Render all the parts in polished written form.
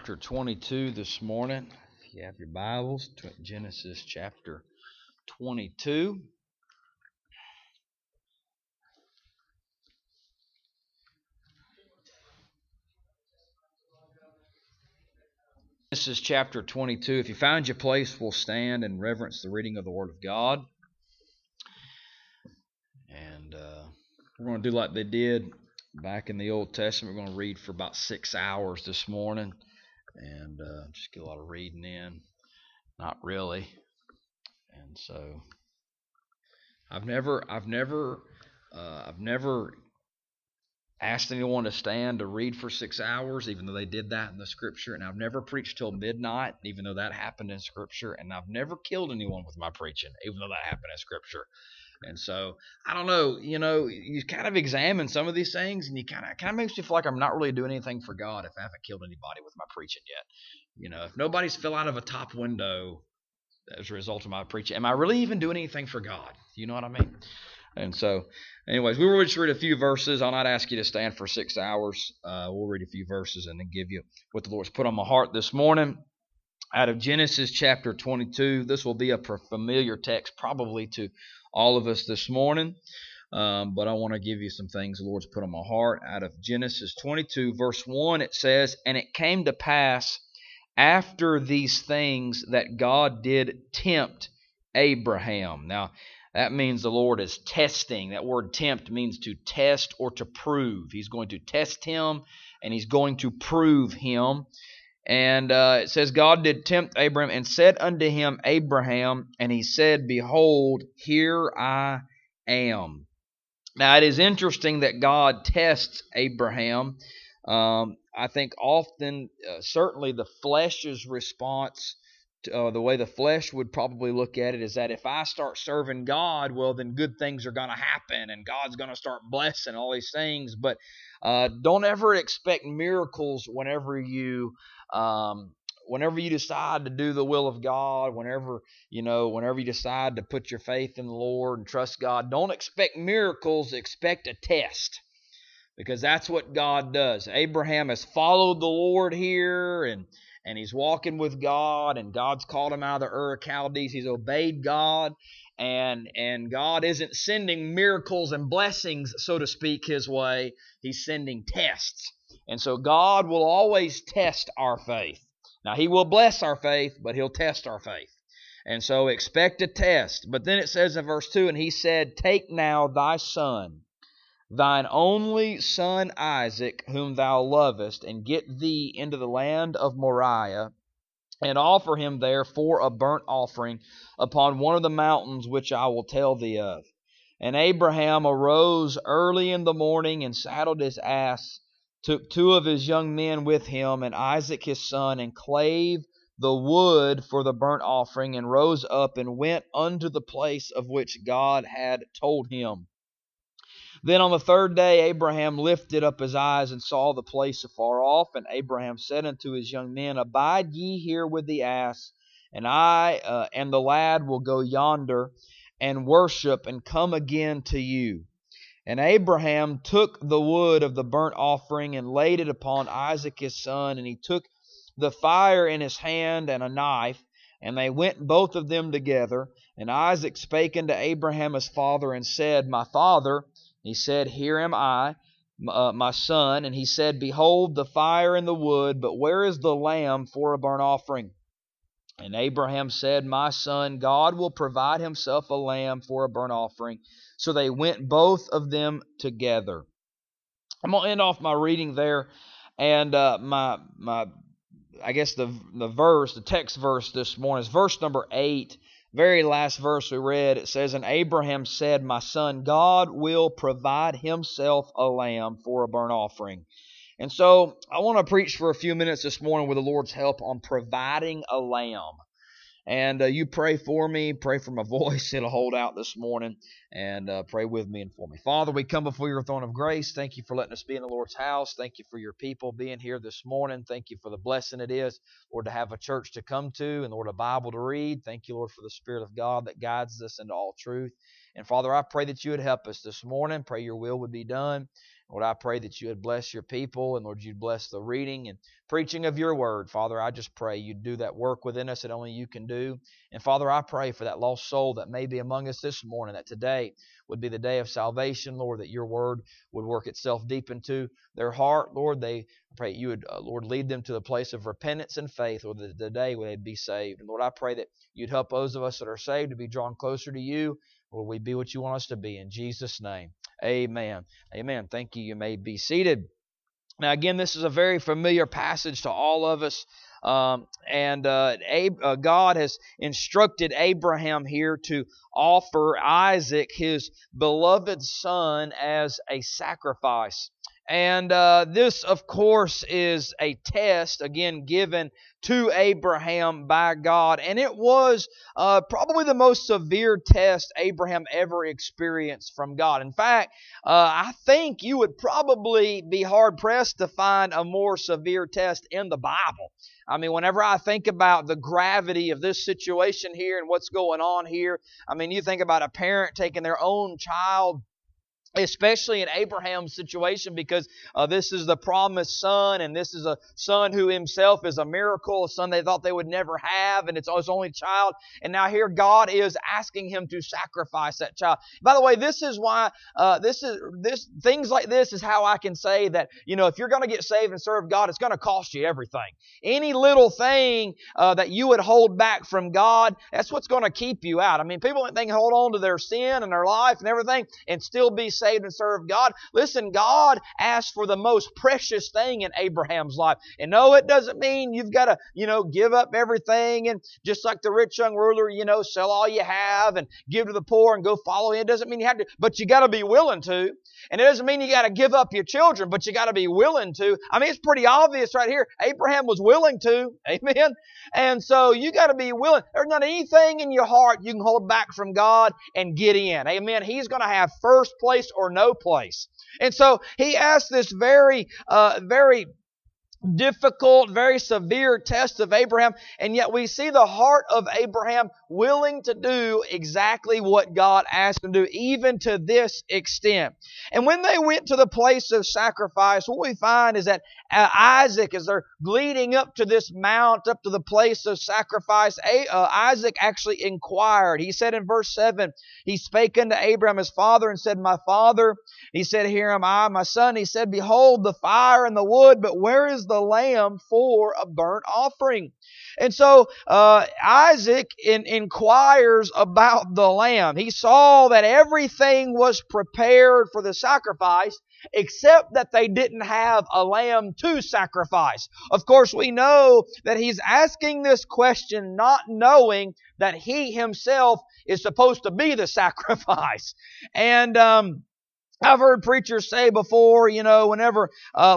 Chapter 22 this morning. If you have your Bibles, Genesis chapter 22. Genesis chapter 22. If you found your place, we'll stand and reverence the reading of the Word of God. And we're going to do like they did back in the Old Testament. We're going to read for about 6 hours this morning and just get a lot of reading in. Not really. And so I've never asked anyone to stand to read for 6 hours, even though they did that in the Scripture. And I've never preached till midnight, even though that happened in Scripture. And I've never killed anyone with my preaching, even though that happened in Scripture. And so, I don't know, you kind of examine some of these things, and you kind of makes me feel like I'm not really doing anything for God if I haven't killed anybody with my preaching yet. If nobody's fell out of a top window as a result of my preaching, am I really even doing anything for God? You know what I mean? And so, anyways, we will just read a few verses. I'll not ask you to stand for 6 hours. We'll read a few verses and then give you what the Lord's put on my heart this morning. Out of Genesis chapter 22, this will be a familiar text probably to all of us this morning. But I want to give you some things the Lord's put on my heart. Out of Genesis 22, verse 1, it says, "And it came to pass after these things that God did tempt Abraham." Now, that means the Lord is testing. That word tempt means to test or to prove. He's going to test him, and he's going to prove him. And it says, God did tempt Abraham and said unto him, Abraham, and he said, Behold, here I am. Now, it is interesting that God tests Abraham. I think often, certainly the flesh's response, the way the flesh would probably look at it is that if I start serving God, well, then good things are going to happen and God's going to start blessing all these things. But don't ever expect miracles whenever you decide to do the will of God, whenever you decide to put your faith in the Lord and trust God. Don't expect miracles, expect a test. Because that's what God does. Abraham has followed the Lord here, and he's walking with God, and God's called him out of the Ur of Chaldees. He's obeyed God, and God isn't sending miracles and blessings, so to speak, his way. He's sending tests. And so God will always test our faith. Now, he will bless our faith, but he'll test our faith. And so expect a test. But then it says in verse 2, And he said, Take now thy son, thine only son Isaac, whom thou lovest, and get thee into the land of Moriah, and offer him there for a burnt offering upon one of the mountains which I will tell thee of. And Abraham arose early in the morning, and saddled his ass, took 2 of his young men with him, and Isaac his son, and clave the wood for the burnt offering, and rose up and went unto the place of which God had told him. Then on the 3rd day Abraham lifted up his eyes and saw the place afar off. And Abraham said unto his young men, Abide ye here with the ass, and I and the lad will go yonder and worship, and come again to you. And Abraham took the wood of the burnt offering and laid it upon Isaac his son, and he took the fire in his hand and a knife, and they went both of them together. And Isaac spake unto Abraham his father, and said, My father. He said, Here am I, my son. And he said, Behold the fire and the wood, but where is the lamb for a burnt offering? And Abraham said, My son, God will provide himself a lamb for a burnt offering. So they went both of them together. I'm going to end off my reading there. And I guess the text verse this morning is verse number 8. Very last verse we read, it says, And Abraham said, My son, God will provide himself a lamb for a burnt offering. And so I want to preach for a few minutes this morning with the Lord's help on providing a lamb. And you pray for me, pray for my voice. It'll hold out this morning. And pray with me and for me. Father, we come before your throne of grace. Thank you for letting us be in the Lord's house. Thank you for your people being here this morning. Thank you for the blessing it is, Lord, to have a church to come to and, Lord, a Bible to read. Thank you, Lord, for the Spirit of God that guides us into all truth. And, Father, I pray that you would help us this morning. Pray your will would be done. Lord, I pray that you would bless your people, and Lord, you'd bless the reading and preaching of your word. Father, I just pray you'd do that work within us that only you can do. And Father, I pray for that lost soul that may be among us this morning, that today would be the day of salvation, Lord, that your word would work itself deep into their heart. Lord, I pray you would, Lord, lead them to the place of repentance and faith, Lord, that today they'd be saved. And Lord, I pray that you'd help those of us that are saved to be drawn closer to you. Lord, we be what you want us to be. In Jesus' name, amen. Amen. Thank you. You may be seated. Now, again, this is a very familiar passage to all of us. God has instructed Abraham here to offer Isaac, his beloved son, as a sacrifice. And this, of course, is a test, again, given to Abraham by God. And it was probably the most severe test Abraham ever experienced from God. In fact, I think you would probably be hard-pressed to find a more severe test in the Bible. I mean, whenever I think about the gravity of this situation here and what's going on here, I mean, you think about a parent taking their own child, especially in Abraham's situation, because this is the promised son, and this is a son who himself is a miracle, a son they thought they would never have, and it's his only child. And now here God is asking him to sacrifice that child. By the way, this is why things like this is how I can say that, if you're going to get saved and serve God, it's going to cost you everything. Any little thing that you would hold back from God, that's what's going to keep you out. I mean, people think they can hold on to their sin and their life and everything and still be saved and serve God. Listen, God asked for the most precious thing in Abraham's life. And no, it doesn't mean you've got to, give up everything and just like the rich young ruler, sell all you have and give to the poor and go follow him. It doesn't mean you have to, but you got to be willing to. And it doesn't mean you got to give up your children, but you got to be willing to. I mean, it's pretty obvious right here. Abraham was willing to. Amen. And so you got to be willing. There's not anything in your heart you can hold back from God and get in. Amen. He's going to have first place or no place. And so he asked this very difficult, very severe test of Abraham, and yet we see the heart of Abraham willing to do exactly what God asked him to do, even to this extent. And when they went to the place of sacrifice, what we find is that Isaac, as they're leading up to this mount, up to the place of sacrifice, Isaac actually inquired. He said in verse 7, he spake unto Abraham his father and said, My father. He said, Here am I, my son. He said, Behold the fire and the wood, but where is the lamb for a burnt offering? And so Isaac inquires about the lamb. He saw that everything was prepared for the sacrifice, except that they didn't have a lamb to sacrifice. Of course, we know that he's asking this question not knowing that he himself is supposed to be the sacrifice. And I've heard preachers say before, whenever,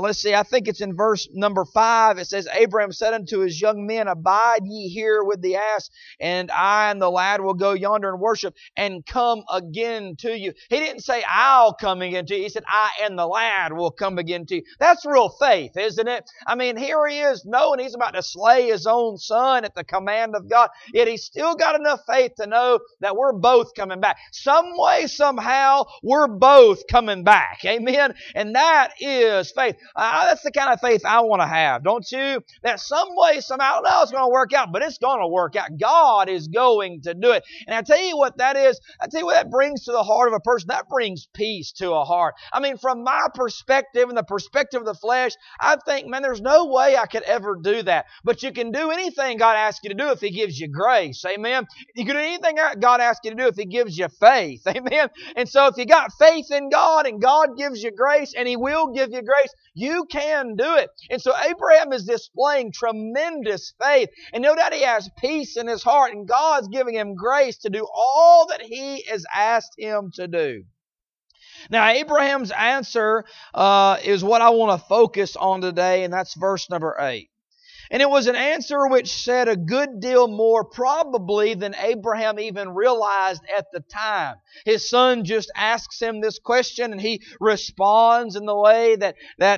I think it's in verse number 5, it says, Abraham said unto his young men, Abide ye here with the ass, and I and the lad will go yonder and worship, and come again to you. He didn't say, I'll come again to you. He said, I and the lad will come again to you. That's real faith, isn't it? I mean, here he is knowing he's about to slay his own son at the command of God, yet he's still got enough faith to know that we're both coming back. Some way, somehow, we're both coming back. Amen. And that is faith. That's the kind of faith I want to have, don't you? That some way, somehow, I don't know how it's going to work out, but it's going to work out. God is going to do it. And I tell you what that is. I tell you what that brings to the heart of a person. That brings peace to a heart. I mean, from my perspective and the perspective of the flesh, I think, man, there's no way I could ever do that. But you can do anything God asks you to do if He gives you grace. Amen. You can do anything God asks you to do if He gives you faith. Amen. And so if you got faith in God and God gives you grace, and He will give you grace, you can do it. And so Abraham is displaying tremendous faith. And no doubt he has peace in his heart, and God's giving him grace to do all that He has asked him to do. Now, Abraham's answer is what I want to focus on today, and that's verse number 8. And it was an answer which said a good deal more probably than Abraham even realized at the time. His son just asks him this question and he responds in the way that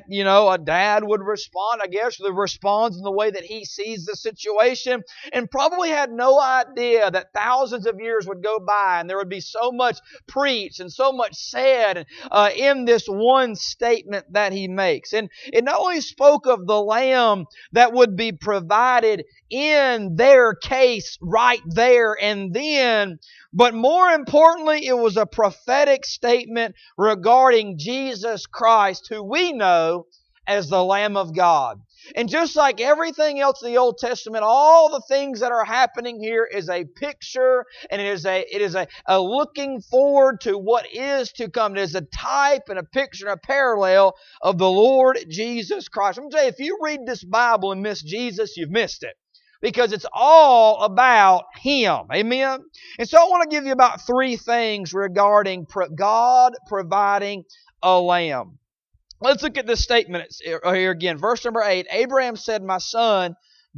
a dad would respond, I guess. He responds in the way that he sees the situation, and probably had no idea that thousands of years would go by and there would be so much preached and so much said in this one statement that he makes. And it not only spoke of the lamb that would be provided in their case right there and then, but more importantly, it was a prophetic statement regarding Jesus Christ, who we know as the Lamb of God. And just like everything else in the Old Testament, all the things that are happening here is a picture, and it is a looking forward to what is to come. It is a type and a picture and a parallel of the Lord Jesus Christ. I'm going to tell you, if you read this Bible and miss Jesus, you've missed it. Because it's all about Him. Amen? And so I want to give you about 3 things regarding God providing a lamb. Let's look at this statement here again. Verse number 8. Abraham said, "My son,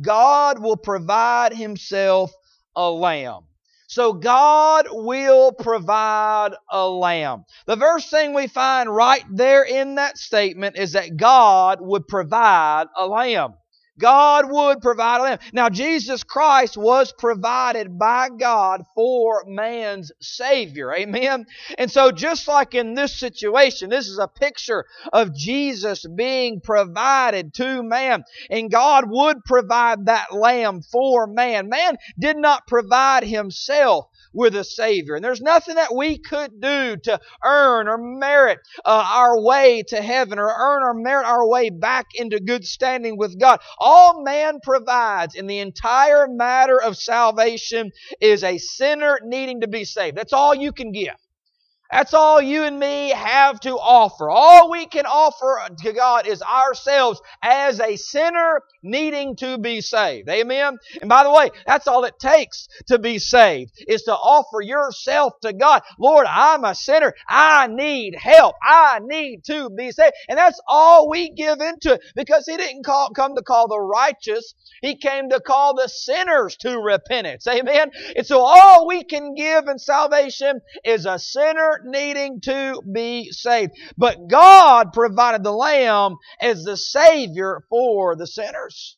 God will provide Himself a lamb." So God will provide a lamb. The first thing we find right there in that statement is that God would provide a lamb. God would provide a lamb. Now, Jesus Christ was provided by God for man's Savior. Amen? And so just like in this situation, this is a picture of Jesus being provided to man. And God would provide that lamb for man. Man did not provide himself with a Savior. And there's nothing that we could do to earn or merit our way to heaven, or earn or merit our way back into good standing with God. All man provides in the entire matter of salvation is a sinner needing to be saved. That's all you can give. That's all you and me have to offer. All we can offer to God is ourselves as a sinner needing to be saved. Amen? And by the way, that's all it takes to be saved, is to offer yourself to God. Lord, I'm a sinner. I need help. I need to be saved. And that's all we give into it, because He didn't come to call the righteous. He came to call the sinners to repentance. Amen? And so all we can give in salvation is a sinner needing to be saved. But God provided the lamb as the Savior for the sinners.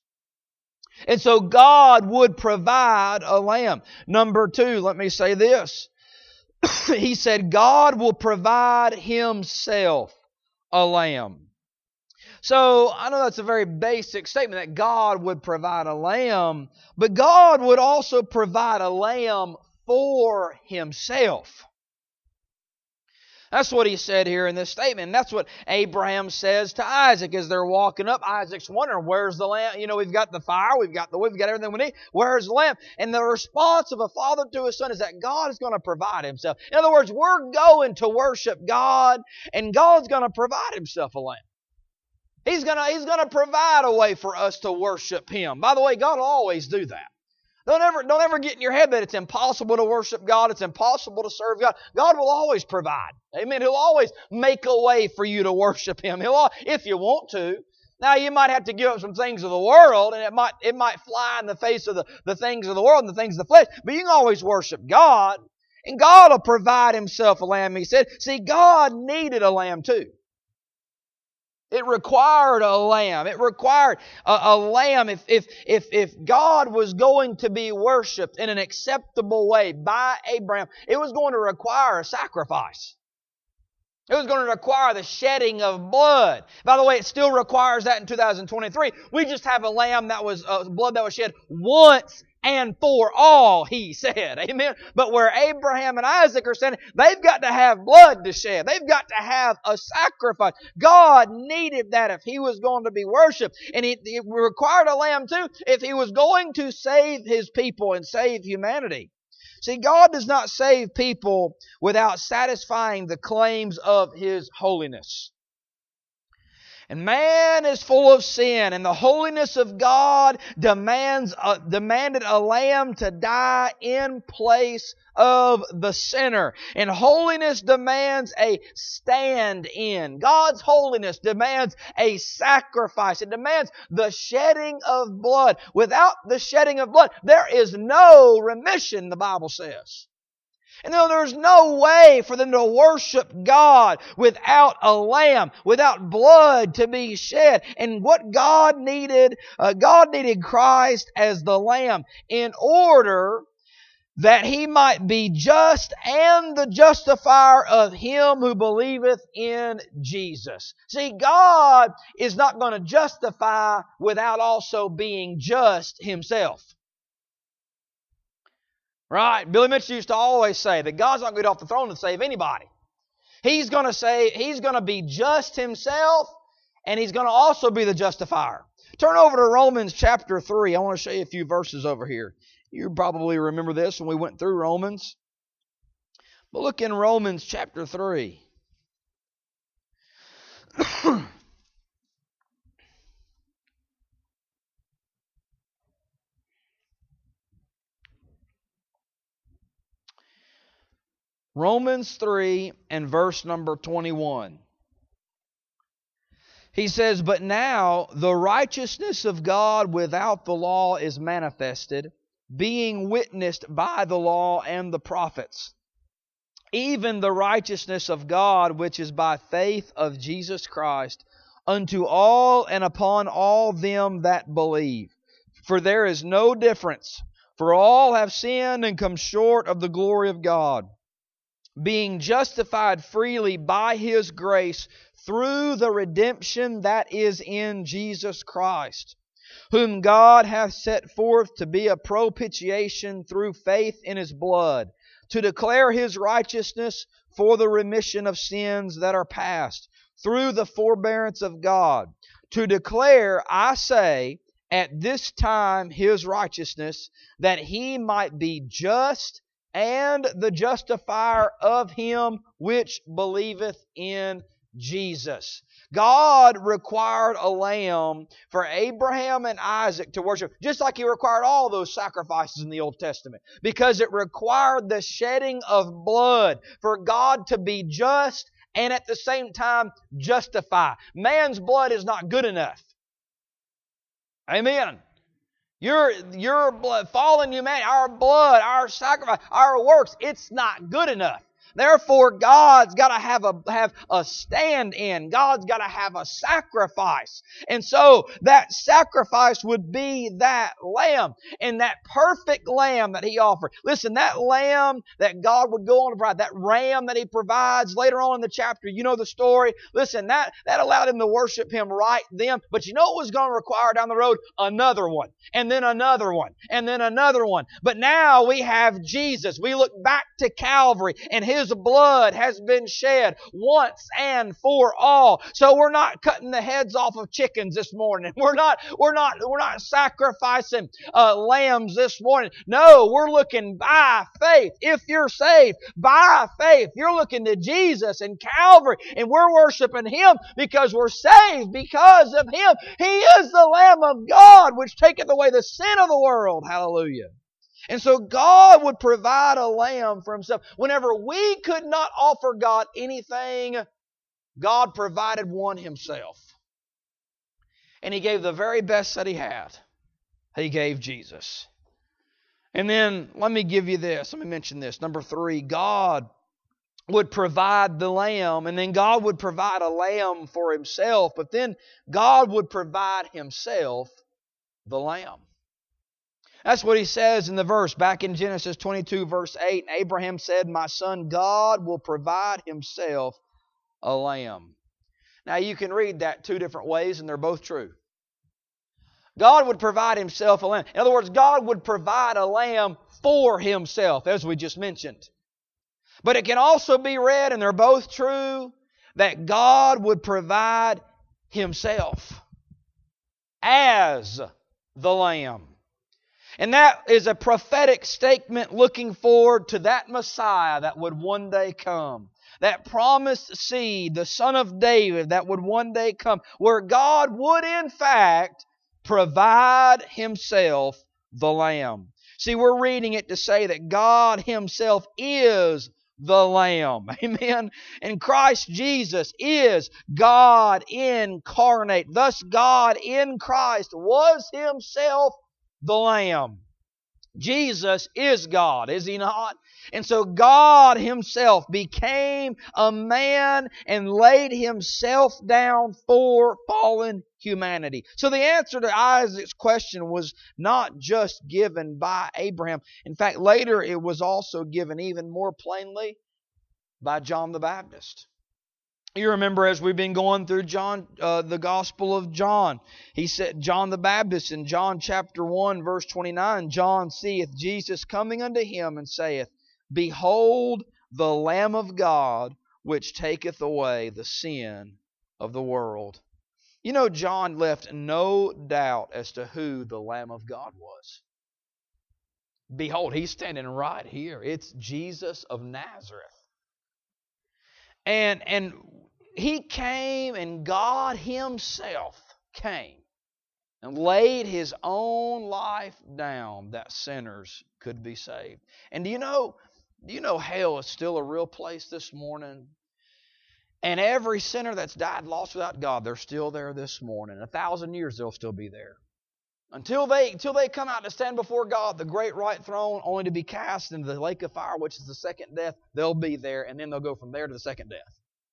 And so God would provide a lamb. Number 2, let me say this. He said God will provide Himself a lamb. So I know that's a very basic statement, that God would provide a lamb, but God would also provide a lamb for Himself. That's what he said here in this statement. And that's what Abraham says to Isaac as they're walking up. Isaac's wondering, where's the lamb? We've got the fire, we've got the wood, we've got everything we need. Where's the lamb? And the response of a father to his son is that God is going to provide Himself. In other words, we're going to worship God, and God's going to provide Himself a lamb. He's going to provide a way for us to worship Him. By the way, God will always do that. Don't ever get in your head that it's impossible to worship God. It's impossible to serve God. God will always provide. Amen. He'll always make a way for you to worship Him. If you want to. Now, you might have to give up some things of the world, and it might fly in the face of the things of the world and the things of the flesh, but you can always worship God, and God will provide Himself a lamb, He said. See, God needed a lamb too. It required a lamb. It required a lamb. If God was going to be worshipped in an acceptable way by Abraham, it was going to require a sacrifice. It was going to require the shedding of blood. By the way, it still requires that in 2023. We just have a lamb that was blood that was shed once and for all, He said. Amen. But where Abraham and Isaac are standing, they've got to have blood to shed. They've got to have a sacrifice. God needed that if He was going to be worshipped. And it required a lamb too if He was going to save His people and save humanity. See, God does not save people without satisfying the claims of His holiness. And man is full of sin, and the holiness of God demanded a lamb to die in place of the sinner. And holiness demands a stand-in. God's holiness demands a sacrifice. It demands the shedding of blood. Without the shedding of blood, there is no remission, the Bible says. And there's no way for them to worship God without a lamb, without blood to be shed. And what God needed Christ as the lamb in order that He might be just and the justifier of him who believeth in Jesus. See, God is not going to justify without also being just Himself. Right? Billy Mitchell used to always say that God's not going to get off the throne to save anybody. He's going to be just Himself, and He's going to also be the justifier. Turn over to Romans chapter 3. I want to show you a few verses over here. You probably remember this when we went through Romans. But look in Romans chapter 3. Romans 3 and verse number 21. He says, "But now the righteousness of God without the law is manifested, being witnessed by the law and the prophets, even the righteousness of God which is by faith of Jesus Christ, unto all and upon all them that believe. For there is no difference, for all have sinned and come short of the glory of God, being justified freely by His grace through the redemption that is in Jesus Christ, whom God hath set forth to be a propitiation through faith in His blood, to declare His righteousness for the remission of sins that are past, through the forbearance of God, to declare, I say, at this time His righteousness, that He might be just and the justifier of him which believeth in Jesus." God required a lamb for Abraham and Isaac to worship, just like He required all those sacrifices in the Old Testament, because it required the shedding of blood for God to be just and at the same time justify. Man's blood is not good enough. Amen. Your blood, fallen humanity, our blood, our sacrifice, our works, it's not good enough. Therefore, God's got to have a stand-in. God's got to have a sacrifice. And so that sacrifice would be that lamb. And that perfect lamb that He offered. Listen, that lamb that God would go on to provide, that ram that He provides later on in the chapter, you know the story. Listen, that allowed Him to worship Him right then. But you know what was going to require down the road? Another one. And then another one. And then another one. But now we have Jesus. We look back to Calvary, and His blood has been shed once and for all. So we're not cutting the heads off of chickens this morning. We're not sacrificing lambs this morning. No, we're looking by faith. If you're saved by faith, you're looking to Jesus and Calvary, and we're worshiping Him because we're saved because of Him. He is the Lamb of God which taketh away the sin of the world. Hallelujah. And so God would provide a lamb for Himself. Whenever we could not offer God anything, God provided one Himself. And He gave the very best that He had. He gave Jesus. And then let me give you this. Let me mention this. Number 3, God would provide the lamb, and then God would provide a lamb for Himself, but then God would provide Himself the lamb. That's what He says in the verse back in Genesis 22 verse 8. And Abraham said, "My son, God will provide Himself a lamb." Now you can read that two different ways, and they're both true. God would provide Himself a lamb. In other words, God would provide a lamb for Himself, as we just mentioned. But it can also be read, and they're both true, that God would provide Himself as the lamb. And that is a prophetic statement looking forward to that Messiah that would one day come. That promised seed, the Son of David, that would one day come, where God would in fact provide Himself the Lamb. See, we're reading it to say that God Himself is the Lamb. Amen. And Christ Jesus is God incarnate. Thus, God in Christ was Himself the Lamb. Jesus is God, is He not? And so God Himself became a man and laid Himself down for fallen humanity. So the answer to Isaac's question was not just given by Abraham. In fact, later it was also given even more plainly by John the Baptist. You remember as we've been going through the Gospel of John, he said, John the Baptist in John chapter 1 verse 29, John seeth Jesus coming unto him and saith, Behold the Lamb of God, which taketh away the sin of the world. You know, John left no doubt as to who the Lamb of God was. Behold, He's standing right here. It's Jesus of Nazareth. And He came, and God Himself came and laid His own life down that sinners could be saved. And do you know hell is still a real place this morning? And every sinner that's died lost without God, they're still there this morning. 1,000 years they'll still be there. Until they come out to stand before God, the great white throne, only to be cast into the lake of fire, which is the second death, they'll be there, and then they'll go from there to the second death.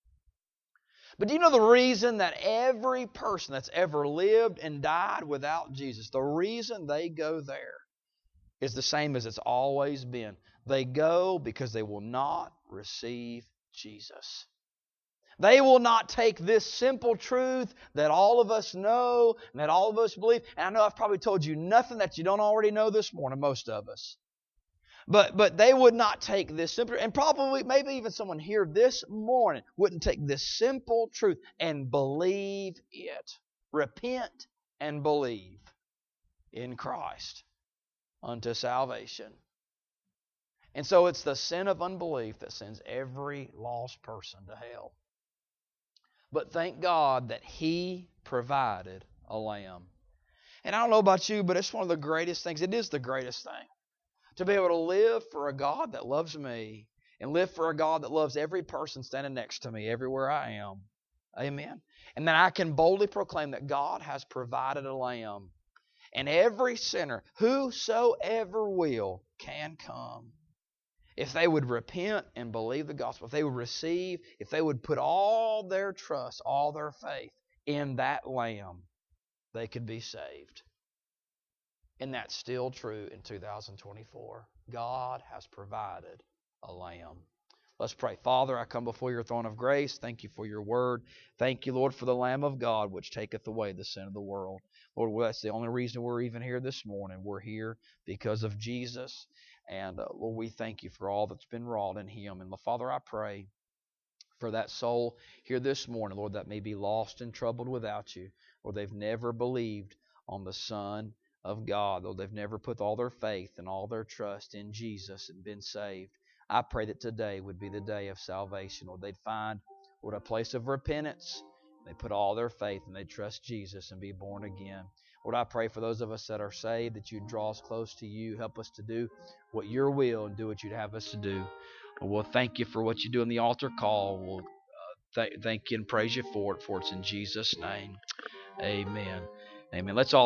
But do you know the reason that every person that's ever lived and died without Jesus, the reason they go there is the same as it's always been. They go because they will not receive Jesus. They will not take this simple truth that all of us know and that all of us believe. And I know I've probably told you nothing that you don't already know this morning, most of us. But they would not take this simple, and probably maybe even someone here this morning wouldn't take this simple truth and believe it. Repent and believe in Christ unto salvation. And so it's the sin of unbelief that sends every lost person to hell. But thank God that He provided a lamb. And I don't know about you, but it's one of the greatest things. It is the greatest thing. To be able to live for a God that loves me and live for a God that loves every person standing next to me everywhere I am. Amen. And that I can boldly proclaim that God has provided a lamb. And every sinner, whosoever will, can come. If they would repent and believe the gospel, if they would receive, if they would put all their trust, all their faith in that lamb, they could be saved. And that's still true in 2024. God has provided a lamb. Let's pray. Father, I come before your throne of grace. Thank you for your word. Thank you, Lord, for the Lamb of God, which taketh away the sin of the world. Lord, that's the only reason we're even here this morning. We're here because of Jesus. And Lord, we thank you for all that's been wrought in Him. And Father, I pray for that soul here this morning, Lord, that may be lost and troubled without you, or they've never believed on the Son of God, though they've never put all their faith and all their trust in Jesus and been saved. I pray that today would be the day of salvation, Lord. They'd find, Lord, a place of repentance. They put all their faith and they trust Jesus and be born again. Lord, I pray for those of us that are saved that you'd draw us close to you. Help us to do what your will and do what you'd have us to do. We'll thank you for what you do in the altar call. We'll thank you and praise you for it. For it's in Jesus' name. Amen. Amen. Let's all